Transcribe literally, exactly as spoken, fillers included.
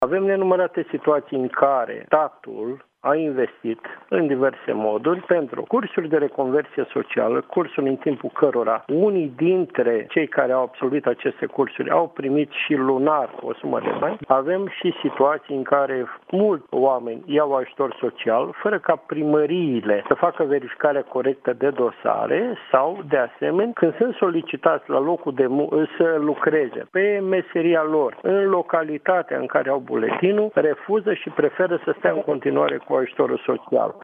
Avem nenumărate situații în care statul a investit în diverse moduri pentru cursuri de reconversie socială, cursuri în timpul cărora unii dintre cei care au absolvit aceste cursuri au primit și lunar o sumă de bani. Avem și situații în care mulți oameni iau ajutor social fără ca primăriile să facă verificarea corectă de dosare sau, de asemenea, când sunt solicitați la locul de muncă să lucreze pe meseria lor în localitatea în care au buletinul, refuză și preferă să stea în continuare cu ajutorul social.